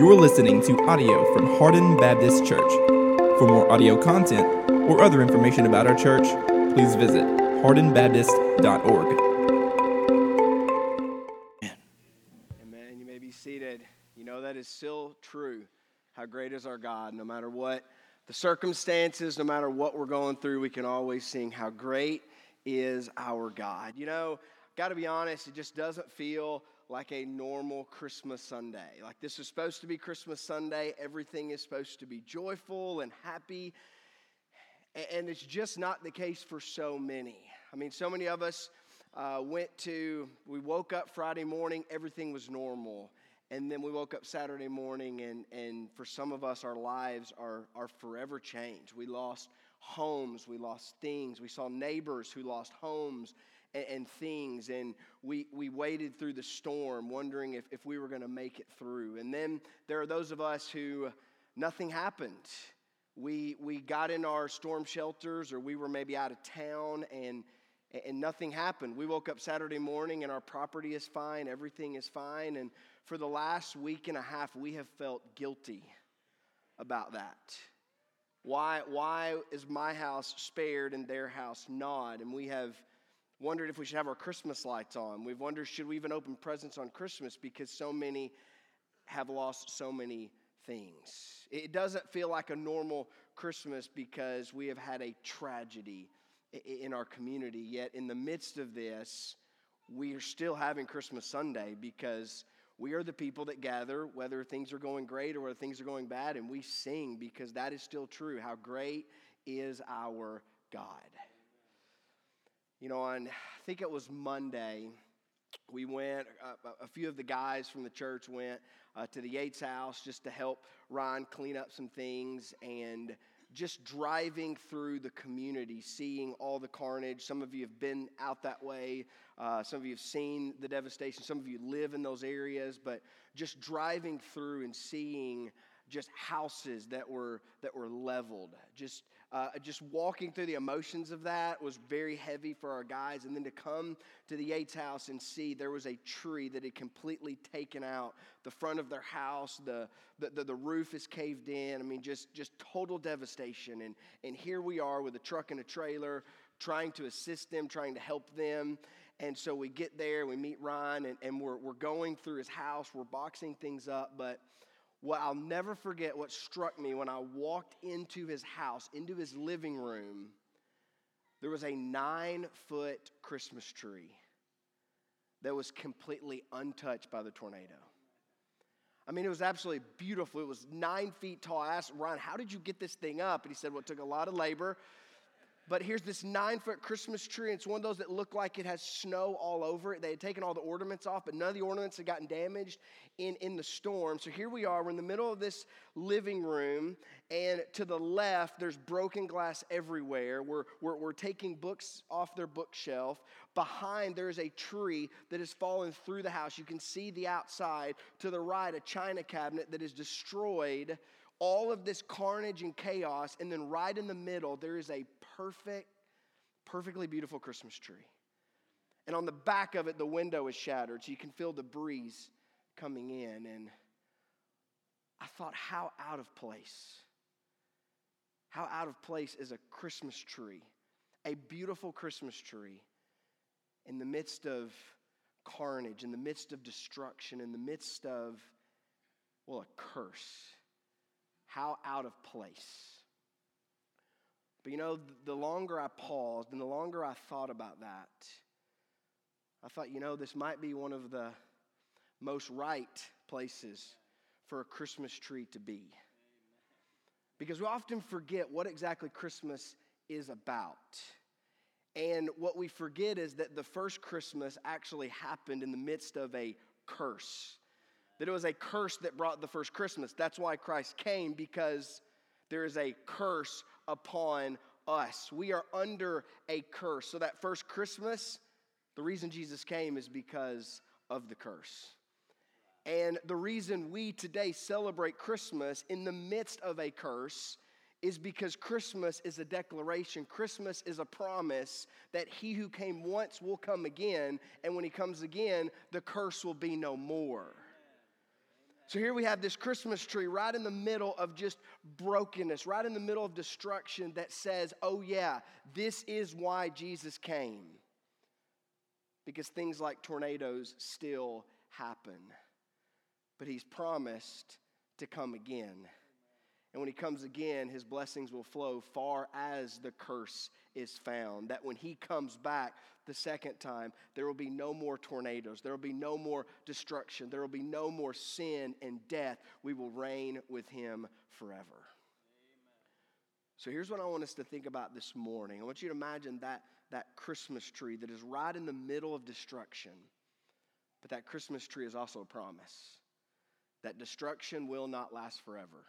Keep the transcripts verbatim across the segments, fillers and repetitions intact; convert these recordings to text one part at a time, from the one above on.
You're listening to audio from Hardin Baptist Church. For more audio content or other information about our church, please visit hardin baptist dot org. Amen. You may be seated. You know that is still true. How great is our God? No matter what the circumstances, no matter what we're going through, we can always sing, how great is our God. You know, got to be honest, it just doesn't feel like a normal Christmas Sunday. Like this is supposed to be Christmas Sunday. Everything is supposed to be joyful and happy. And it's just not the case for so many. I mean, so many of us uh, went to, we woke up Friday morning, everything was normal. And then we woke up Saturday morning, and, and for some of us, our lives are, are forever changed. We lost homes, we lost things. We saw neighbors who lost homes and, and things. And we, we waded through the storm, wondering if, if we were going to make it through. And then there are those of us who nothing happened. We we got in our storm shelters, or we were maybe out of town, and and nothing happened. We woke up Saturday morning, and our property is fine, everything is fine. And for the last week and a half, we have felt guilty about that. Why why is my house spared and their house not? And we have wondered if we should have our Christmas lights on. We've wondered, should we even open presents on Christmas, because so many have lost so many things. It doesn't feel like a normal Christmas because we have had a tragedy in our community. Yet in the midst of this, we are still having Christmas Sunday, because we are the people that gather whether things are going great or whether things are going bad, and we sing because that is still true. How great is our God. You know, on, I think it was Monday, we went, uh, a few of the guys from the church went uh, to the Yates house just to help Ryan clean up some things, and just driving through the community, seeing all the carnage. Some of you have been out that way. Uh, some of you have seen the devastation. Some of you live in those areas, but just driving through and seeing just houses that were that were leveled. Just uh, just walking through the emotions of that was very heavy for our guys. And then to come to the Yates house and see there was a tree that had completely taken out the front of their house. The the, the, the roof is caved in. I mean, just just total devastation. And and here we are with a truck and a trailer, trying to assist them, trying to help them. And so we get there, we meet Ryan, and, and we're we're going through his house, we're boxing things up, but what I'll never forget, what struck me when I walked into his house, into his living room, there was a nine-foot Christmas tree that was completely untouched by the tornado. I mean, it was absolutely beautiful. It was nine feet tall. I asked Ryan, how did you get this thing up? And he said, well, it took a lot of labor. But here's this nine-foot Christmas tree, and it's one of those that look like it has snow all over it. They had taken all the ornaments off, but none of the ornaments had gotten damaged in, in the storm. So here we are. We're in the middle of this living room, and to the left, there's broken glass everywhere. We're, we're, we're taking books off their bookshelf. Behind, there's a tree that has fallen through the house. You can see the outside. To the right, a china cabinet that is destroyed. All of this carnage and chaos, and then right in the middle, there is a perfect, perfectly beautiful Christmas tree. And on the back of it, the window is shattered, so you can feel the breeze coming in. And I thought, how out of place. How out of place is a Christmas tree, a beautiful Christmas tree, in the midst of carnage, in the midst of destruction, in the midst of, well, a curse. How out of place. But you know, the longer I paused and the longer I thought about that, I thought, you know, this might be one of the most right places for a Christmas tree to be. Because we often forget what exactly Christmas is about. And what we forget is that the first Christmas actually happened in the midst of a curse. That it was a curse that brought the first Christmas. That's why Christ came, because there is a curse upon us. We are under a curse. So that first Christmas, the reason Jesus came is because of the curse. And the reason we today celebrate Christmas in the midst of a curse is because Christmas is a declaration. Christmas is a promise that he who came once will come again. And when he comes again, the curse will be no more. So here we have this Christmas tree right in the middle of just brokenness, right in the middle of destruction that says, oh yeah, this is why Jesus came. Because things like tornadoes still happen. But he's promised to come again. And when he comes again, his blessings will flow far as the curse is found. That when he comes back the second time, there will be no more tornadoes. There will be no more destruction. There will be no more sin and death. We will reign with him forever. Amen. So here's what I want us to think about this morning. I want you to imagine that, that Christmas tree that is right in the middle of destruction. But that Christmas tree is also a promise. That destruction will not last forever.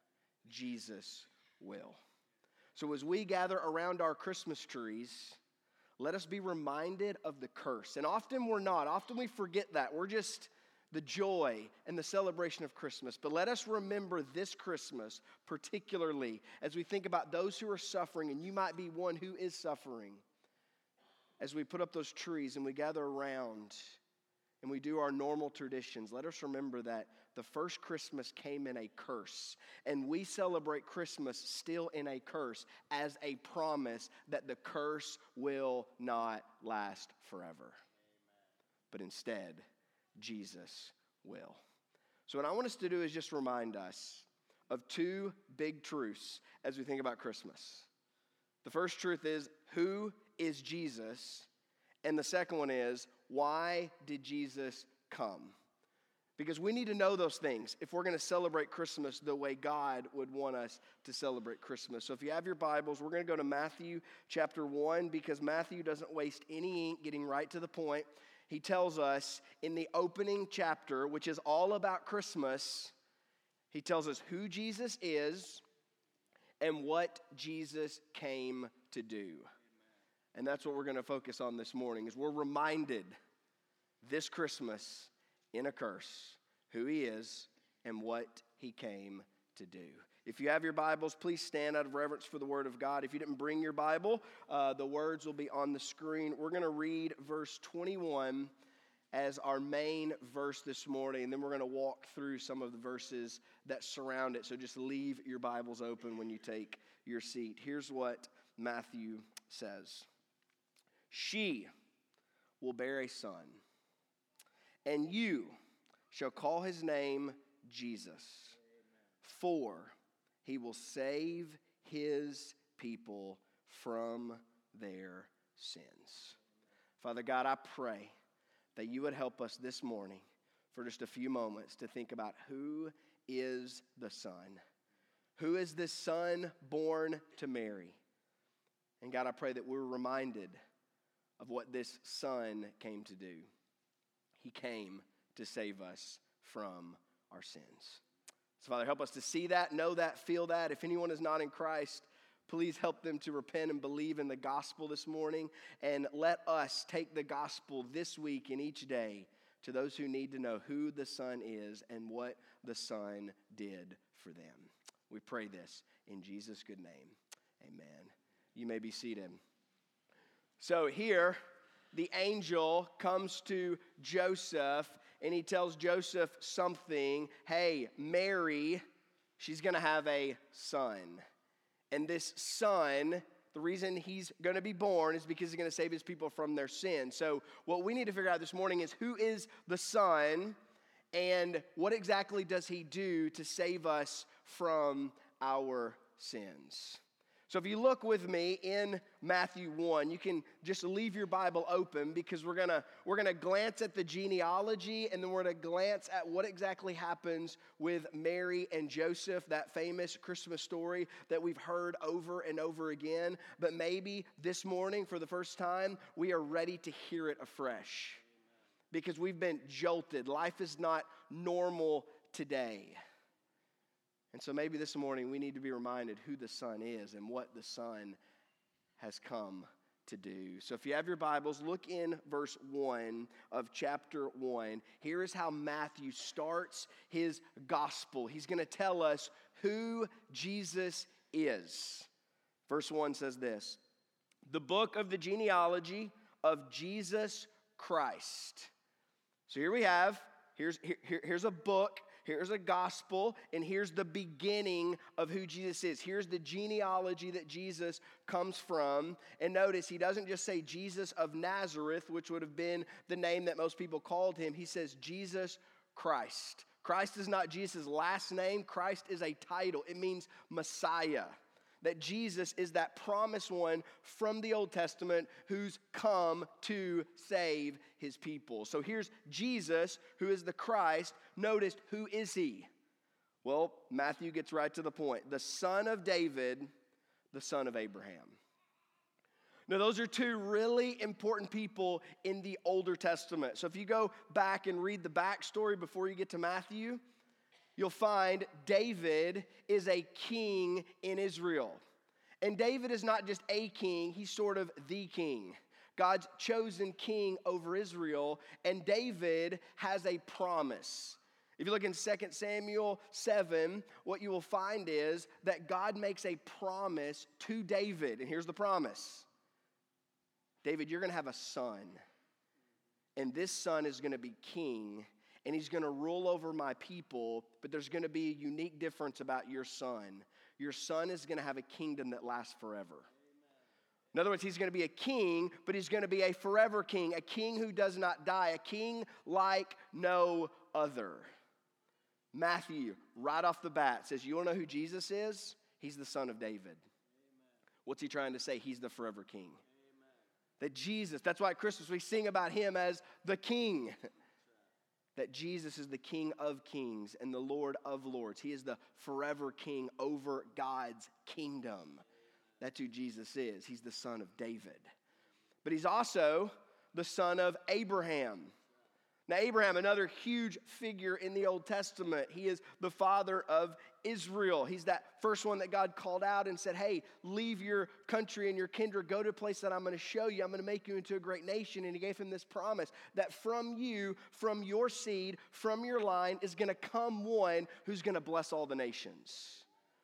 Jesus will. So as we gather around our Christmas trees, let us be reminded of the curse. And often we're not. Often we forget that. We're just the joy and the celebration of Christmas. But let us remember this Christmas, particularly as we think about those who are suffering, and you might be one who is suffering. As we put up those trees and we gather around and we do our normal traditions, let us remember that the first Christmas came in a curse, and we celebrate Christmas still in a curse as a promise that the curse will not last forever. Amen. But instead, Jesus will. So what I want us to do is just remind us of two big truths as we think about Christmas. The first truth is, who is Jesus? And the second one is, why did Jesus come? Because we need to know those things if we're going to celebrate Christmas the way God would want us to celebrate Christmas. So if you have your Bibles, we're going to go to Matthew chapter one, because Matthew doesn't waste any ink, getting right to the point. He tells us in the opening chapter, which is all about Christmas, he tells us who Jesus is and what Jesus came to do. Amen. And that's what we're going to focus on this morning, is we're reminded this Christmas in a curse who he is and what he came to do. If you have your Bibles, please stand out of reverence for the Word of God. If you didn't bring your Bible, uh, the words will be on the screen. We're going to read verse twenty-one as our main verse this morning, and then we're going to walk through some of the verses that surround it. So just leave your Bibles open when you take your seat. Here's what Matthew says. She will bear a son, and you shall call his name Jesus. Amen. For he will save his people from their sins. Amen. Father God, I pray that you would help us this morning for just a few moments to think about who is the Son. Who is this Son born to Mary? And God, I pray that we're reminded of what this Son came to do. He came to save us from our sins. So, Father, help us to see that, know that, feel that. If anyone is not in Christ, please help them to repent and believe in the gospel this morning. And let us take the gospel this week and each day to those who need to know who the Son is and what the Son did for them. We pray this in Jesus' good name. Amen. You may be seated. So here, the angel comes to Joseph, and he tells Joseph something. Hey, Mary, she's going to have a son. And this son, the reason he's going to be born is because he's going to save his people from their sin. So what we need to figure out this morning is, who is the Son, and what exactly does he do to save us from our sins? So if you look with me in Matthew one, you can just leave your Bible open, because we're going to we're going to glance at the genealogy, and then we're going to glance at what exactly happens with Mary and Joseph, that famous Christmas story that we've heard over and over again. But maybe this morning, for the first time, we are ready to hear it afresh, because we've been jolted. Life is not normal today. And so maybe this morning we need to be reminded who the Son is and what the Son has come to do. So if you have your Bibles, look in verse one of chapter one. Here is how Matthew starts his gospel. He's going to tell us who Jesus is. Verse one says this: the book of the genealogy of Jesus Christ. So here we have, here's, here, here's a book. Here's a gospel, and here's the beginning of who Jesus is. Here's the genealogy that Jesus comes from. And notice, he doesn't just say Jesus of Nazareth, which would have been the name that most people called him. He says Jesus Christ. Christ is not Jesus' last name. Christ is a title. It means Messiah. That Jesus is that promised one from the Old Testament who's come to save his people. So here's Jesus, who is the Christ. Notice, who is he? Well, Matthew gets right to the point. The son of David, the son of Abraham. Now, those are two really important people in the Older Testament. So if you go back and read the backstory before you get to Matthew, you'll find David is a king in Israel. And David is not just a king, he's sort of the king. God's chosen king over Israel, and David has a promise. If you look in Second Samuel seven, what you will find is that God makes a promise to David. And here's the promise. David, you're going to have a son, and this son is going to be king, and he's going to rule over my people, but there's going to be a unique difference about your son. Your son is going to have a kingdom that lasts forever. Amen. In other words, he's going to be a king, but he's going to be a forever king, a king who does not die, a king like no other. Matthew, right off the bat, says, you want to know who Jesus is? He's the son of David. Amen. What's he trying to say? He's the forever king. Amen. That Jesus, that's why at Christmas we sing about him as the king. That Jesus is the King of kings and the Lord of lords. He is the forever king over God's kingdom. That's who Jesus is. He's the son of David. But he's also the son of Abraham. Now, Abraham, another huge figure in the Old Testament. He is the father of Israel. He's that first one that God called out and said, hey, leave your country and your kindred, go to a place that I'm going to show you. I'm going to make you into a great nation. And he gave him this promise that from you, from your seed, from your line is going to come one who's going to bless all the nations.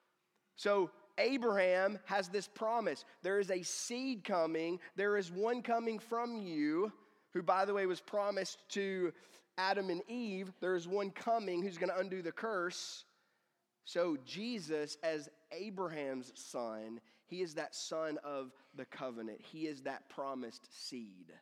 So Abraham has this promise. There is a seed coming. There is one coming from you, who, by the way, was promised to Adam and Eve. There is one coming who's going to undo the curse. So Jesus, as Abraham's son, he is that son of the covenant. He is that promised seed.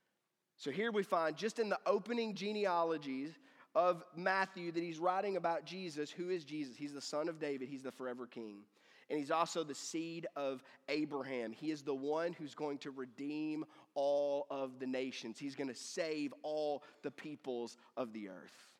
So here we find, just in the opening genealogies of Matthew, that he's writing about Jesus. Who is Jesus? He's the son of David. He's the forever king. And he's also the seed of Abraham. He is the one who's going to redeem all of the nations. He's going to save all the peoples of the earth.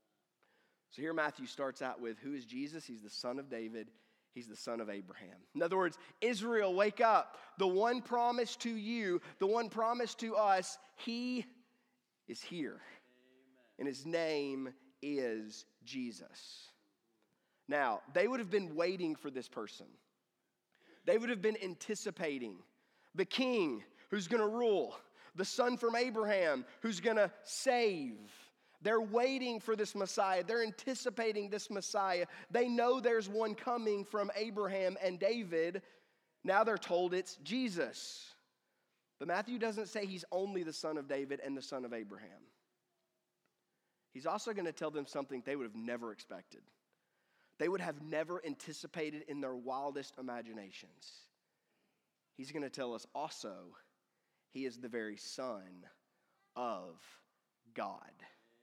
So here Matthew starts out with, who is Jesus? He's the son of David. He's the son of Abraham. In other words, Israel, wake up. The one promised to you, the one promised to us, he is here. Amen. And his name is Jesus. Now, they would have been waiting for this person. They would have been anticipating the king who's going to rule, the son from Abraham who's going to save. They're waiting for this Messiah. They're anticipating this Messiah. They know there's one coming from Abraham and David. Now they're told it's Jesus. But Matthew doesn't say he's only the son of David and the son of Abraham. He's also going to tell them something they would have never expected. They would have never anticipated in their wildest imaginations. He's going to tell us also, he is the very Son of God.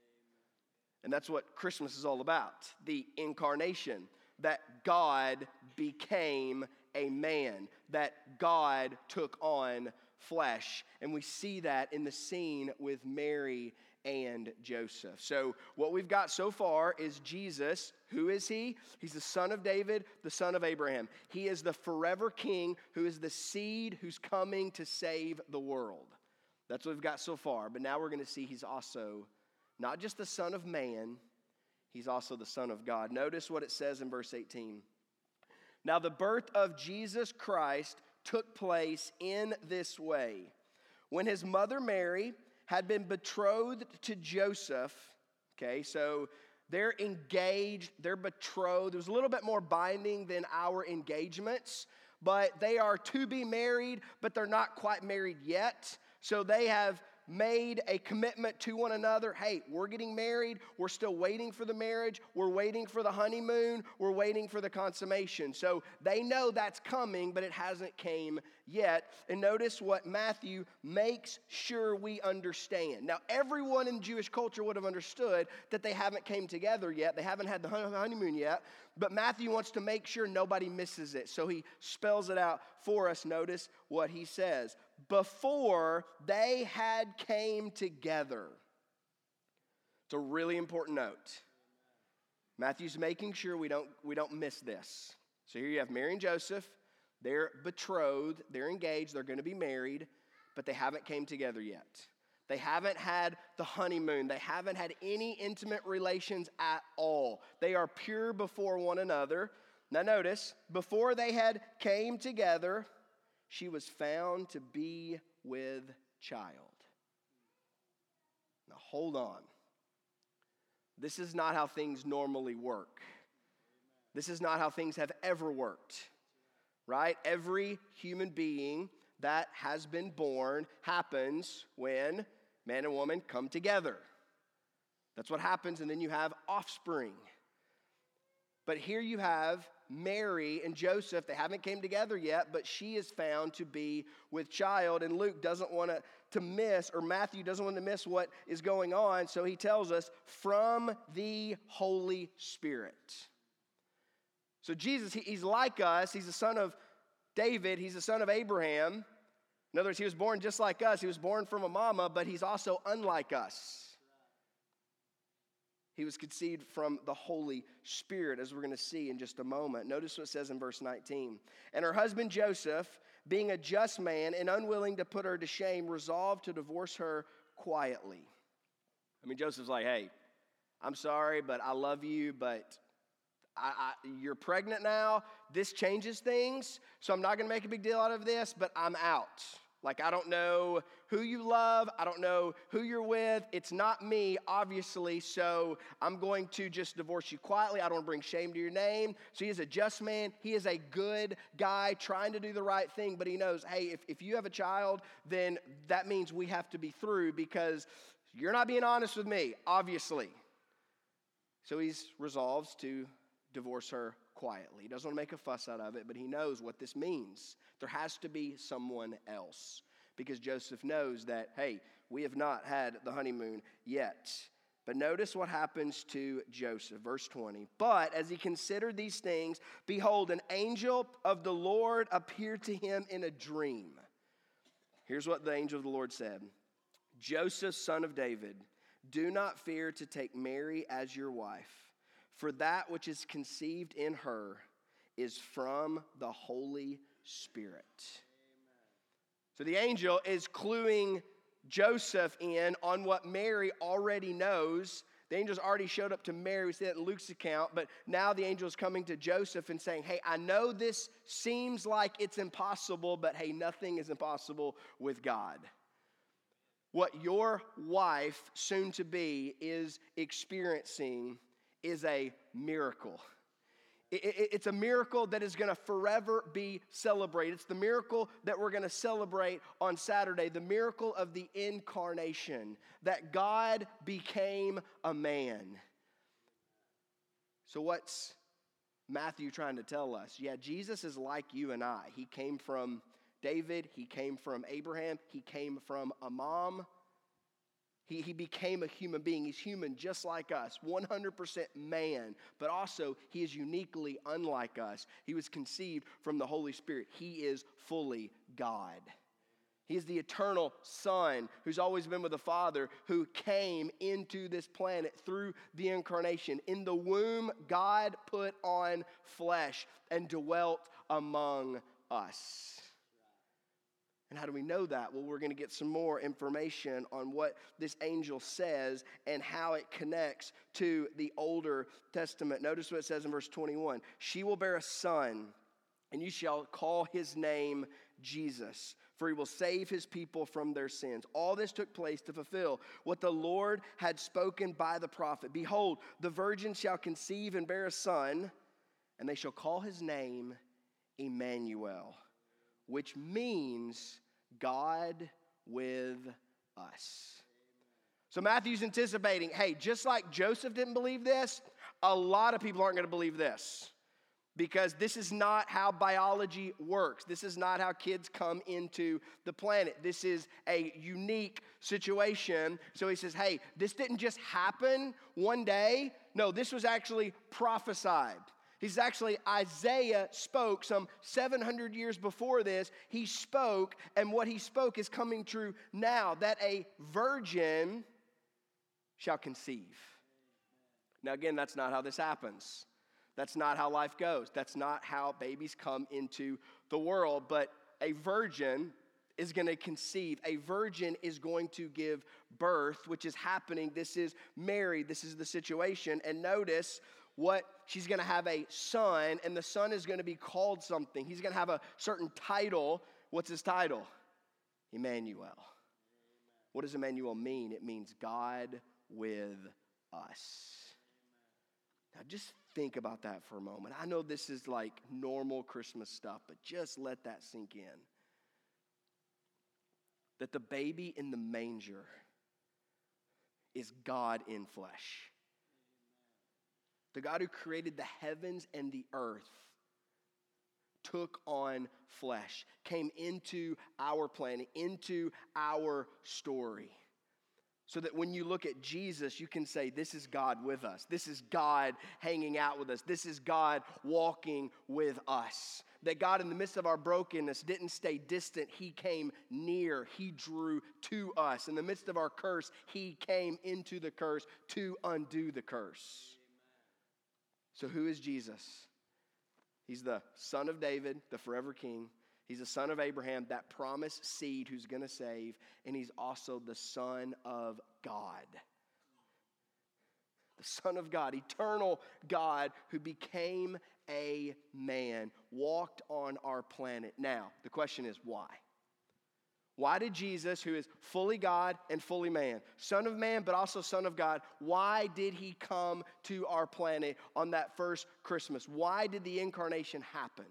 And that's what Christmas is all about, the incarnation, that God became a man, that God took on flesh. And we see that in the scene with Mary and Joseph. So what we've got so far is Jesus. Who is he? He's the son of David, the son of Abraham. He is the forever king who is the seed who's coming to save the world. That's what we've got so far. But now we're going to see he's also not just the son of man, he's also the son of God. Notice what it says in verse eighteen. Now the birth of Jesus Christ took place in this way. When his mother Mary had been betrothed to Joseph, okay, so they're engaged, they're betrothed. It was a little bit more binding than our engagements, but they are to be married, but they're not quite married yet. So they have made a commitment to one another. Hey, we're getting married. We're still waiting for the marriage. We're waiting for the honeymoon. We're waiting for the consummation. So they know that's coming, but it hasn't came yet. And notice what Matthew makes sure we understand. Now, everyone in Jewish culture would have understood that they haven't came together yet. They haven't had the honeymoon yet. But Matthew wants to make sure nobody misses it. So he spells it out for us. Notice what he says. Before they had came together. It's a really important note. Matthew's making sure we don't, we don't miss this. So here you have Mary and Joseph. They're betrothed. They're engaged. They're going to be married. But they haven't came together yet. They haven't had the honeymoon. They haven't had any intimate relations at all. They are pure before one another. Now notice, before they had came together, she was found to be with child. Now hold on. This is not how things normally work. This is not how things have ever worked, right? Every human being that has been born happens when man and woman come together. That's what happens, and then you have offspring. But here you have Mary and Joseph. They haven't came together yet, but she is found to be with child. And Luke doesn't want to, to miss, or Matthew doesn't want to miss what is going on. So he tells us, from the Holy Spirit. So Jesus, he, he's like us. He's the son of David. He's the son of Abraham. In other words, he was born just like us. He was born from a mama, but he's also unlike us. He was conceived from the Holy Spirit, as we're going to see in just a moment. Notice what it says in verse nineteen. And her husband Joseph, being a just man and unwilling to put her to shame, resolved to divorce her quietly. I mean, Joseph's like, hey, I'm sorry, but I love you, but I, I, you're pregnant now. This changes things, so I'm not going to make a big deal out of this, but I'm out. Like, I don't know who you love. I don't know who you're with. It's not me, obviously, so I'm going to just divorce you quietly. I don't want to bring shame to your name. So he is a just man. He is a good guy trying to do the right thing, but he knows, hey, if, if you have a child, then that means we have to be through because you're not being honest with me, obviously. So he resolves to divorce her quietly. He doesn't want to make a fuss out of it, but he knows what this means. There has to be someone else because Joseph knows that, hey, we have not had the honeymoon yet. But notice what happens to Joseph, verse twenty. But as he considered these things, behold, an angel of the Lord appeared to him in a dream. Here's what the angel of the Lord said. Joseph, son of David, do not fear to take Mary as your wife. For that which is conceived in her is from the Holy Spirit. Amen. So the angel is cluing Joseph in on what Mary already knows. The angel's already showed up to Mary. We see that in Luke's account. But now the angel is coming to Joseph and saying, hey, I know this seems like it's impossible, but hey, nothing is impossible with God. What your wife, soon to be, is experiencing is a miracle. It's a miracle that is going to forever be celebrated. It's the miracle that we're going to celebrate on Saturday, the miracle of the incarnation, that God became a man. So what's Matthew trying to tell us? Yeah, Jesus is like you and I. He came from David. He came from Abraham. He came from a mom. He, he became a human being. He's human just like us, one hundred percent man, but also he is uniquely unlike us. He was conceived from the Holy Spirit. He is fully God. He is the eternal Son who's always been with the Father, who came into this planet through the incarnation. In the womb, God put on flesh and dwelt among us. And how do we know that? Well, we're going to get some more information on what this angel says and how it connects to the Older Testament. Notice what it says in verse twenty-one. She will bear a son, and you shall call his name Jesus, for he will save his people from their sins. All this took place to fulfill what the Lord had spoken by the prophet. Behold, the virgin shall conceive and bear a son, and they shall call his name Emmanuel, which means God with us. So Matthew's anticipating, hey, just like Joseph didn't believe this, a lot of people aren't going to believe this. Because this is not how biology works. This is not how kids come into the planet. This is a unique situation. So he says, hey, this didn't just happen one day. No, this was actually prophesied. He's actually, Isaiah spoke some seven hundred years before this. He spoke, and what he spoke is coming true now, that a virgin shall conceive. Now again, that's not how this happens. That's not how life goes. That's not how babies come into the world. But a virgin is going to conceive. A virgin is going to give birth, which is happening. This is Mary. This is the situation. And notice what she's going to have a son, and the son is going to be called something. He's going to have a certain title. What's his title? Emmanuel. What does Emmanuel mean? It means God with us. Now just think about that for a moment. I know this is like normal Christmas stuff, but just let that sink in. That the baby in the manger is God in flesh. The God who created the heavens and the earth took on flesh, came into our planet, into our story. So that when you look at Jesus, you can say, this is God with us. This is God hanging out with us. This is God walking with us. That God, in the midst of our brokenness, didn't stay distant. He came near. He drew to us. In the midst of our curse, he came into the curse to undo the curse. So who is Jesus? He's the son of David, the forever king. He's the son of Abraham, that promised seed who's going to save. And he's also the Son of God. The Son of God, eternal God who became a man, walked on our planet. Now, the question is why? Why did Jesus, who is fully God and fully man, Son of man but also Son of God, why did he come to our planet on that first Christmas? Why did the incarnation happen?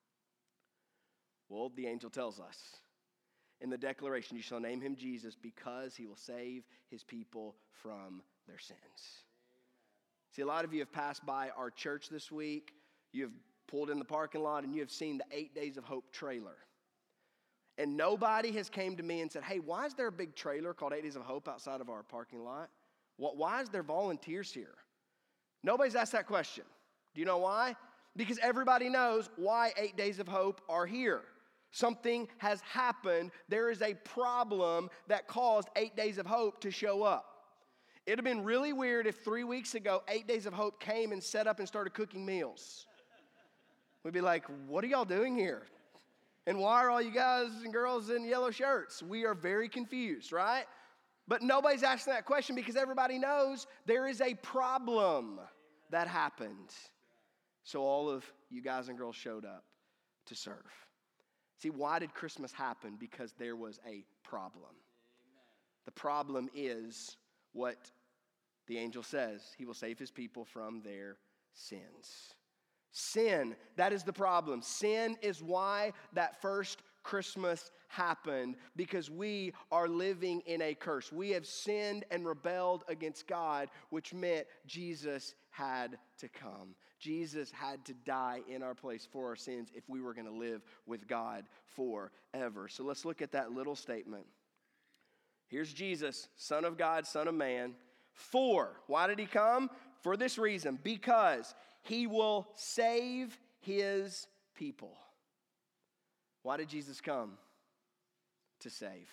Well, the angel tells us in the declaration, you shall name him Jesus because he will save his people from their sins. Amen. See, a lot of you have passed by our church this week. You have pulled in the parking lot and you have seen the Eight Days of Hope trailer. And nobody has came to me and said, hey, why is there a big trailer called Eight Days of Hope outside of our parking lot? Why is there volunteers here? Nobody's asked that question. Do you know why? Because everybody knows why Eight Days of Hope are here. Something has happened. There is a problem that caused Eight Days of Hope to show up. It would have been really weird if three weeks ago, Eight Days of Hope came and set up and started cooking meals. We'd be like, what are y'all doing here? And why are all you guys and girls in yellow shirts? We are very confused, right? But nobody's asking that question because everybody knows there is a problem that happened. So all of you guys and girls showed up to serve. See, why did Christmas happen? Because there was a problem. Amen. The problem is what the angel says. He will save his people from their sins. Sin, that is the problem. Sin is why that first Christmas happened, because we are living in a curse. We have sinned and rebelled against God, which meant Jesus had to come. Jesus had to die in our place for our sins if we were going to live with God forever. So let's look at that little statement. Here's Jesus, Son of God, Son of Man. For, why did he come? For this reason, because he will save his people. Why did Jesus come? To save.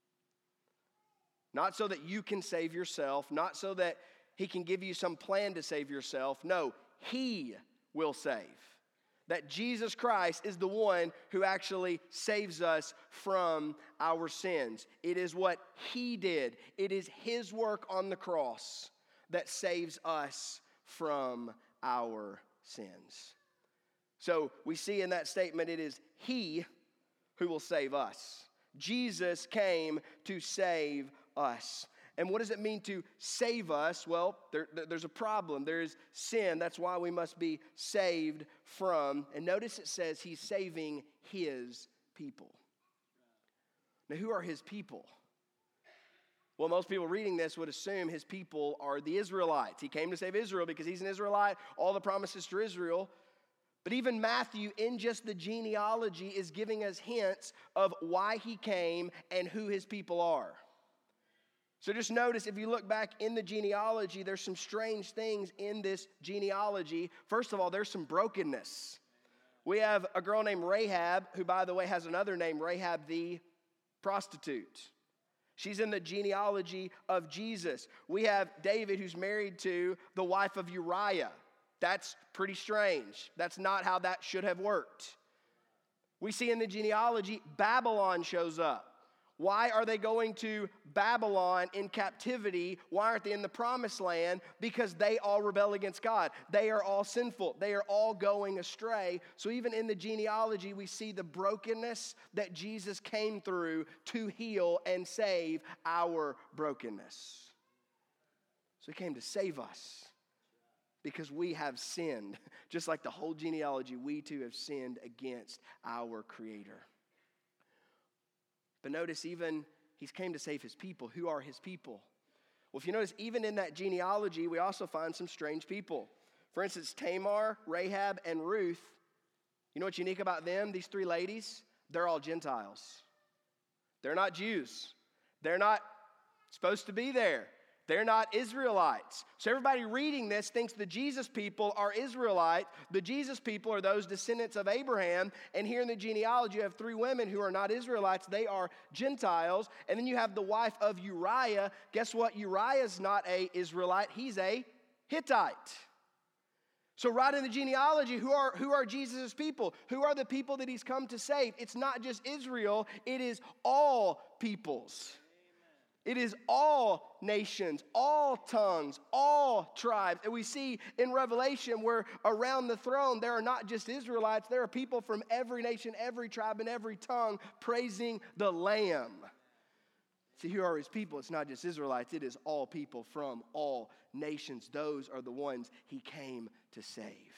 Not so that you can save yourself, not so that he can give you some plan to save yourself. No, he will save. That Jesus Christ is the one who actually saves us from our sins. It is what he did. It is his work on the cross that saves us from our sins. So we see in that statement, it is he who will save us. Jesus came to save us. And what does it mean to save us? Well, there, there's a problem. There is sin. That's why we must be saved from. And notice it says he's saving his people. Now, who are his people? Well, most people reading this would assume his people are the Israelites. He came to save Israel because he's an Israelite, all the promises to Israel. But even Matthew, in just the genealogy, is giving us hints of why he came and who his people are. So just notice, if you look back in the genealogy, there's some strange things in this genealogy. First of all, there's some brokenness. We have a girl named Rahab, who, by the way, has another name, Rahab the prostitute. She's in the genealogy of Jesus. We have David, who's married to the wife of Uriah. That's pretty strange. That's not how that should have worked. We see in the genealogy, Babylon shows up. Why are they going to Babylon in captivity? Why aren't they in the promised land? Because they all rebel against God. They are all sinful. They are all going astray. So even in the genealogy, we see the brokenness that Jesus came through to heal and save our brokenness. So he came to save us because we have sinned. Just like the whole genealogy, we too have sinned against our Creator. But notice, even he came to save his people. Who are his people? Well, if you notice, even in that genealogy, we also find some strange people. For instance, Tamar, Rahab, and Ruth. You know what's unique about them, these three ladies? They're all Gentiles. They're not Jews. They're not supposed to be there. They're not Israelites. So everybody reading this thinks the Jesus people are Israelite. The Jesus people are those descendants of Abraham. And here in the genealogy, you have three women who are not Israelites. They are Gentiles. And then you have the wife of Uriah. Guess what? Uriah's not an Israelite. He's a Hittite. So right in the genealogy, who are, who are Jesus' people? Who are the people that he's come to save? It's not just Israel. It is all peoples. It is all nations, all tongues, all tribes. And we see in Revelation where around the throne there are not just Israelites, there are people from every nation, every tribe, and every tongue praising the Lamb. See, who are his people? It's not just Israelites, it is all people from all nations. Those are the ones he came to save.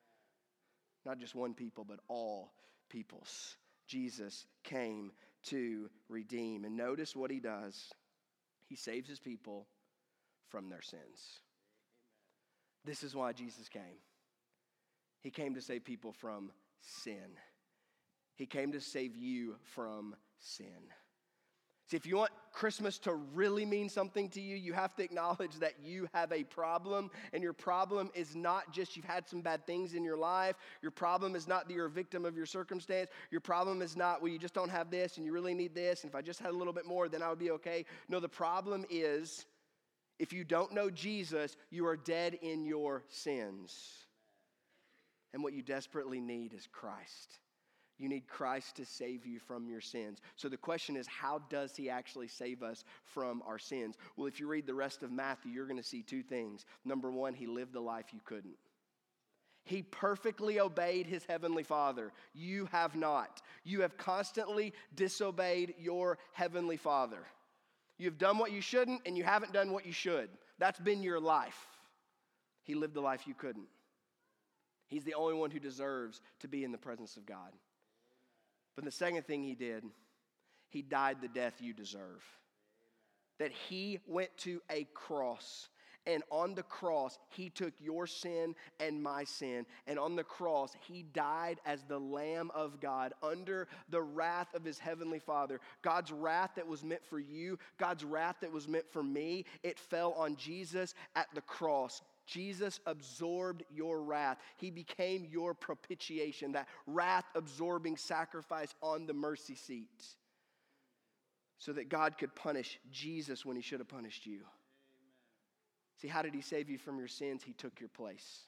Not just one people, but all peoples. Jesus came to redeem. And notice what he does. He saves his people from their sins. This is why Jesus came. He came to save people from sin. He came to save you from sin. See, if you want Christmas to really mean something to you, you have to acknowledge that you have a problem. And your problem is not just you've had some bad things in your life. Your problem is not that you're a victim of your circumstance. Your problem is not, well, you just don't have this and you really need this. And if I just had a little bit more, then I would be okay. No, the problem is if you don't know Jesus, you are dead in your sins. And what you desperately need is Christ. You need Christ to save you from your sins. So the question is, how does he actually save us from our sins? Well, if you read the rest of Matthew, you're going to see two things. Number one, he lived a life you couldn't. He perfectly obeyed his heavenly Father. You have not. You have constantly disobeyed your heavenly Father. You've done what you shouldn't, and you haven't done what you should. That's been your life. He lived the life you couldn't. He's the only one who deserves to be in the presence of God. But the second thing he did, he died the death you deserve. That he went to a cross, and on the cross, he took your sin and my sin. And on the cross, he died as the Lamb of God under the wrath of his heavenly Father. God's wrath that was meant for you, God's wrath that was meant for me, it fell on Jesus at the cross. Jesus absorbed your wrath. He became your propitiation, that wrath-absorbing sacrifice on the mercy seat, so that God could punish Jesus when he should have punished you. Amen. See, how did he save you from your sins? He took your place.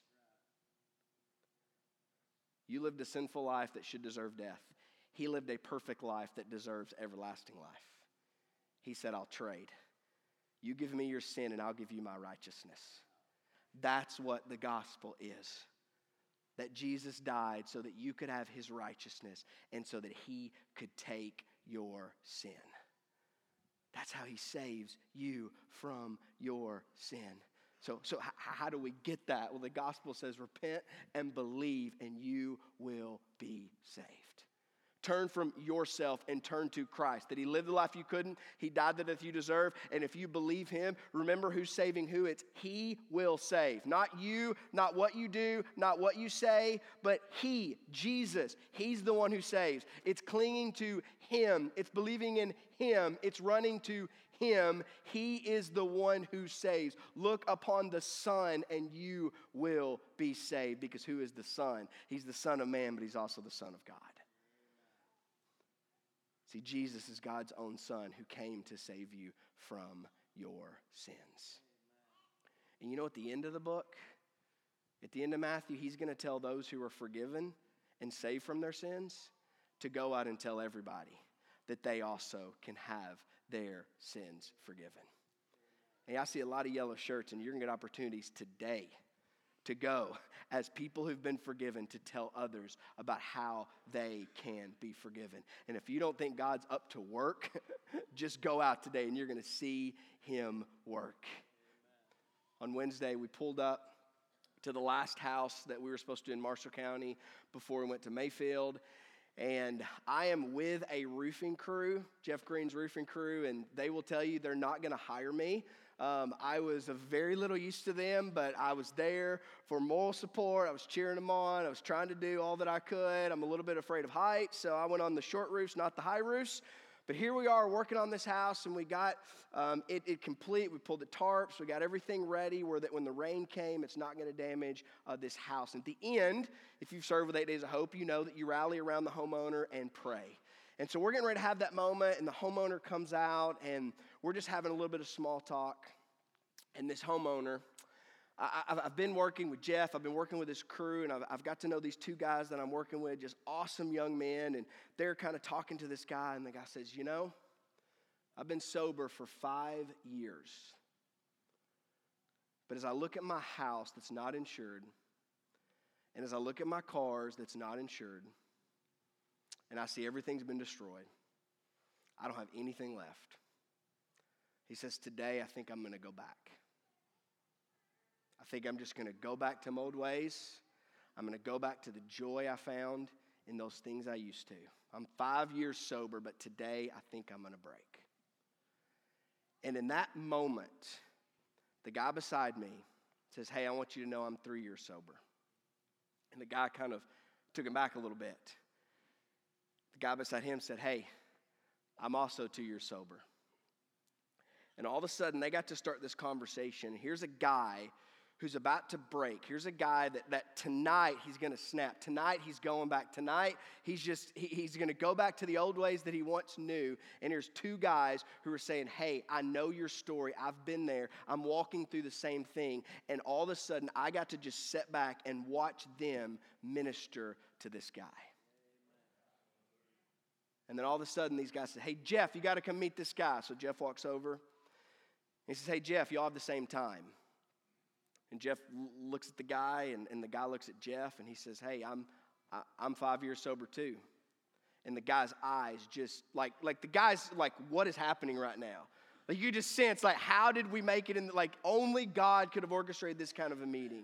You lived a sinful life that should deserve death. He lived a perfect life that deserves everlasting life. He said, I'll trade. You give me your sin and I'll give you my righteousness. That's what the gospel is. That Jesus died so that you could have his righteousness and so that he could take your sin. That's how he saves you from your sin. So, so h- how do we get that? Well, the gospel says repent and believe and you will be saved. Turn from yourself and turn to Christ. That he lived the life you couldn't. He died the death you deserve. And if you believe him, remember who's saving who. It's he will save. Not you, not what you do, not what you say, but he, Jesus. He's the one who saves. It's clinging to him. It's believing in him. It's running to him. He is the one who saves. Look upon the Son and you will be saved. Because who is the Son? He's the Son of Man, but he's also the Son of God. See, Jesus is God's own Son who came to save you from your sins. And you know, at the end of the book, at the end of Matthew, he's going to tell those who are forgiven and saved from their sins to go out and tell everybody that they also can have their sins forgiven. And I see a lot of yellow shirts, and you're going to get opportunities today to go as people who've been forgiven to tell others about how they can be forgiven. And if you don't think God's up to work, just go out today and you're going to see him work. On Wednesday, we pulled up to the last house that we were supposed to do in Marshall County before we went to Mayfield. And I am with a roofing crew, Jeff Green's roofing crew, and they will tell you they're not going to hire me. Um, I was a very little used to them, but I was there for moral support. I was cheering them on. I was trying to do all that I could. I'm a little bit afraid of heights, so I went on the short roofs, not the high roofs. But here we are working on this house, and we got um, it, it complete. We pulled the tarps. We got everything ready where that when the rain came, it's not going to damage uh, this house. And at the end, if you've served with Eight Days of Hope, you know that you rally around the homeowner and pray. And so we're getting ready to have that moment, and the homeowner comes out, and we're just having a little bit of small talk. And this homeowner, I, I've been working with Jeff. I've been working with this crew, and I've, I've got to know these two guys that I'm working with, just awesome young men. And they're kind of talking to this guy, and the guy says, you know, I've been sober for five years. But as I look at my house that's not insured, and as I look at my cars that's not insured, and I see everything's been destroyed, I don't have anything left. He says, today I think I'm going to go back. I think I'm just going to go back to my old ways. I'm going to go back to the joy I found in those things I used to. I'm five years sober, but today I think I'm going to break. And in that moment, the guy beside me says, hey, I want you to know I'm three years sober. And the guy kind of took him back a little bit. The guy beside him said, hey, I'm also two years sober. And all of a sudden, they got to start this conversation. Here's a guy who's about to break. Here's a guy that, that tonight he's going to snap. Tonight he's going back. Tonight he's just, he, he's going to go back to the old ways that he once knew. And here's two guys who are saying, hey, I know your story. I've been there. I'm walking through the same thing. And all of a sudden, I got to just sit back and watch them minister to this guy. And then all of a sudden, these guys say, hey, Jeff, you got to come meet this guy. So Jeff walks over. He says, hey, Jeff, y'all have the same time. And Jeff looks at the guy, and, and the guy looks at Jeff, and he says, hey, I'm I, I'm five years sober too. And the guy's eyes just, like, like the guy's like, what is happening right now? Like, you just sense, like, how did we make it in, like, only God could have orchestrated this kind of a meeting.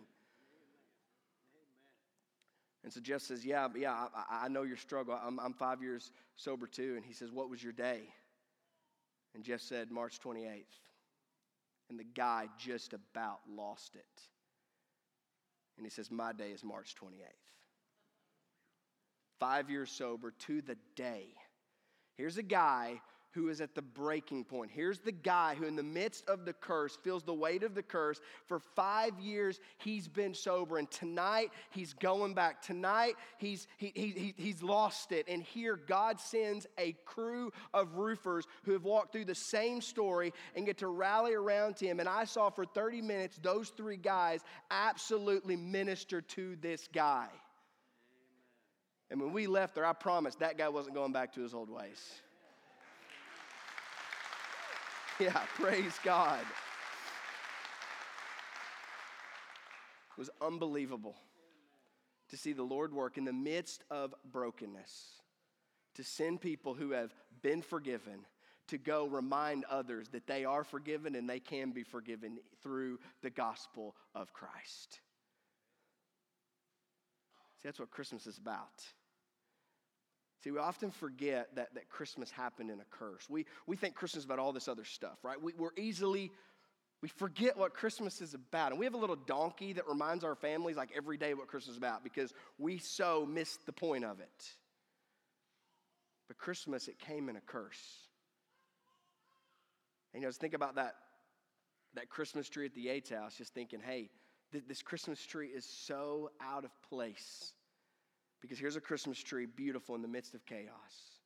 And so Jeff says, yeah, yeah, I, I know your struggle. I'm, I'm five years sober too. And he says, what was your day? And Jeff said, March twenty-eighth. And the guy just about lost it. And he says, my day is March twenty-eighth. Five years sober to the day. Here's a guy who is at the breaking point. Here's the guy who in the midst of the curse feels the weight of the curse. For five years, he's been sober. And tonight, he's going back. Tonight, he's, he, he, he's lost it. And here, God sends a crew of roofers who have walked through the same story and get to rally around him. And I saw for thirty minutes, those three guys absolutely minister to this guy. Amen. And when we left there, I promised that guy wasn't going back to his old ways. Yeah, praise God. It was unbelievable to see the Lord work in the midst of brokenness, to send people who have been forgiven to go remind others that they are forgiven and they can be forgiven through the gospel of Christ. See, that's what Christmas is about. See, we often forget that, that Christmas happened in a curse. We, we think Christmas is about all this other stuff, right? We, we're easily, we forget what Christmas is about. And we have a little donkey that reminds our families like every day what Christmas is about because we so miss the point of it. But Christmas, it came in a curse. And you know, just think about that, that Christmas tree at the Yates house, just thinking, hey, th- this Christmas tree is so out of place. Because here's a Christmas tree, beautiful in the midst of chaos.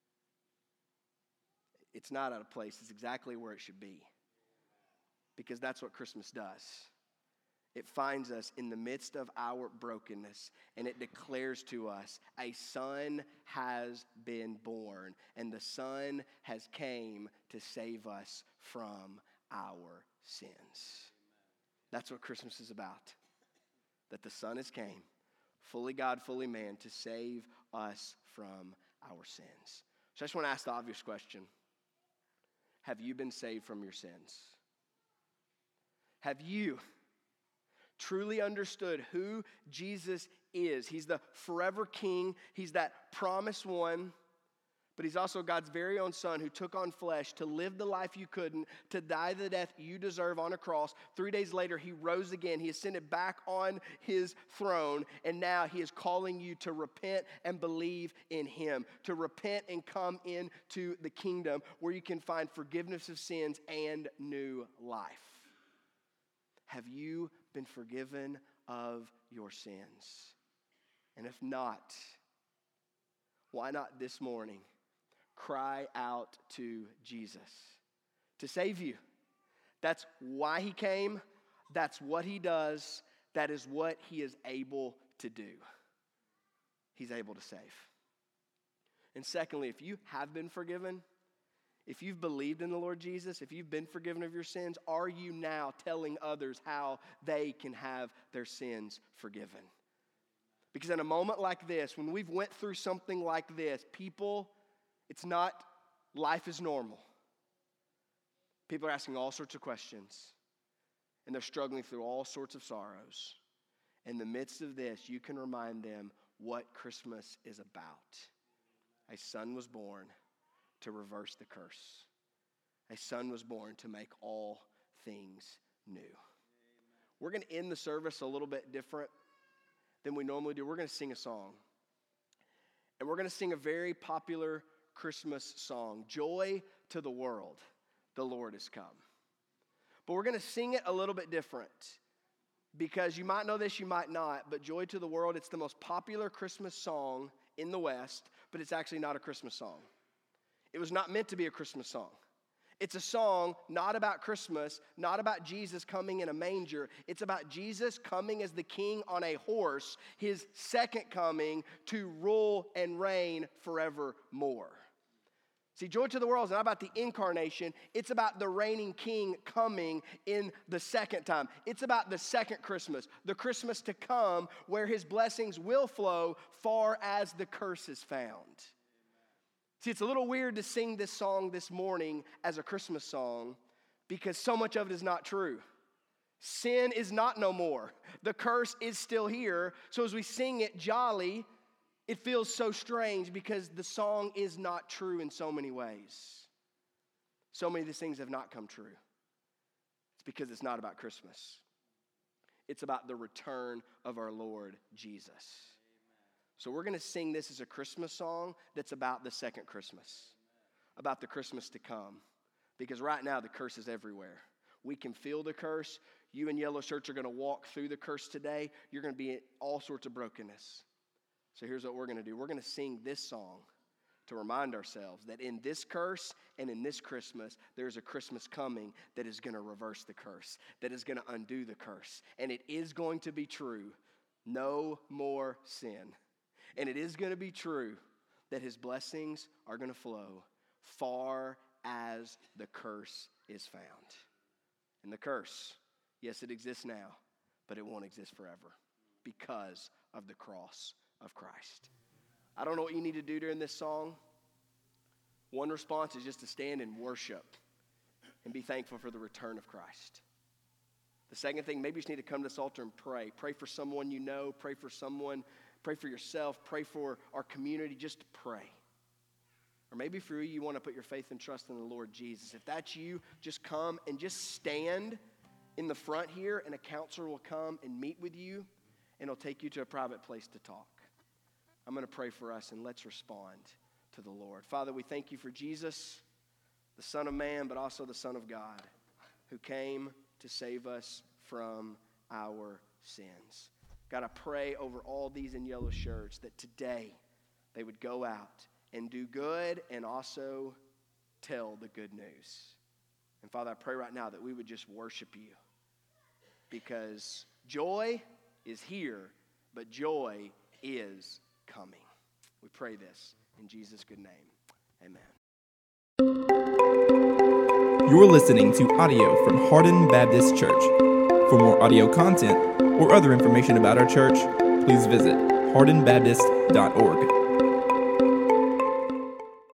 It's not out of place. It's exactly where it should be. Because that's what Christmas does. It finds us in the midst of our brokenness, and it declares to us, a son has been born, and the son has came to save us from our sins. That's what Christmas is about. That the son has came, fully God, fully man, to save us from our sins. So I just want to ask the obvious question. Have you been saved from your sins? Have you truly understood who Jesus is? He's the forever king. He's that promised one. But he's also God's very own son who took on flesh to live the life you couldn't, to die the death you deserve on a cross. Three days later, he rose again. He ascended back on his throne. And now he is calling you to repent and believe in him, to repent and come into the kingdom where you can find forgiveness of sins and new life. Have you been forgiven of your sins? And if not, why not this morning cry out to Jesus to save you? That's why he came. That's what he does. That is what he is able to do. He's able to save. And secondly, if you have been forgiven, if you've believed in the Lord Jesus, if you've been forgiven of your sins, are you now telling others how they can have their sins forgiven? Because in a moment like this, when we've went through something like this, people, it's not life is normal. People are asking all sorts of questions, and they're struggling through all sorts of sorrows. In the midst of this, you can remind them what Christmas is about. A son was born to reverse the curse. A son was born to make all things new. Amen. We're going to end the service a little bit different than we normally do. We're going to sing a song. And we're going to sing a very popular Christmas song, Joy to the World, the Lord has come. But we're going to sing it a little bit different because you might know this, you might not, but Joy to the World, it's the most popular Christmas song in the West, but it's actually not a Christmas song. It was not meant to be a Christmas song. It's a song not about Christmas, not about Jesus coming in a manger. It's about Jesus coming as the king on a horse, his second coming to rule and reign forevermore. See, Joy to the World is not about the incarnation. It's about the reigning king coming in the second time. It's about the second Christmas, the Christmas to come where his blessings will flow far as the curse is found. See, it's a little weird to sing this song this morning as a Christmas song because so much of it is not true. Sin is not no more. The curse is still here. So as we sing it jolly, it feels so strange because the song is not true in so many ways. So many of these things have not come true. It's because it's not about Christmas. It's about the return of our Lord Jesus. So we're going to sing this as a Christmas song that's about the second Christmas, about the Christmas to come. Because right now the curse is everywhere. We can feel the curse. You in yellow shirts are going to walk through the curse today. You're going to be in all sorts of brokenness. So here's what we're going to do. We're going to sing this song to remind ourselves that in this curse and in this Christmas, there's a Christmas coming that is going to reverse the curse, that is going to undo the curse. And it is going to be true. No more sin. And it is going to be true that his blessings are going to flow far as the curse is found. And the curse, yes, it exists now, but it won't exist forever because of the cross of Christ. I don't know what you need to do during this song. One response is just to stand and worship and be thankful for the return of Christ. The second thing, maybe you just need to come to this altar and pray. Pray for someone you know. Pray for someone Pray for yourself. Pray for our community. Just pray. Or maybe for you, you want to put your faith and trust in the Lord Jesus. If that's you, just come and just stand in the front here, and a counselor will come and meet with you, and he'll take you to a private place to talk. I'm going to pray for us, and let's respond to the Lord. Father, we thank you for Jesus, the Son of Man, but also the Son of God, who came to save us from our sins. God, I pray over all these in yellow shirts that today they would go out and do good and also tell the good news. And Father, I pray right now that we would just worship you, because joy is here, but joy is coming. We pray this in Jesus' good name. Amen. You're listening to audio from Hardin Baptist Church. For more audio content or other information about our church, please visit hardin baptist dot org.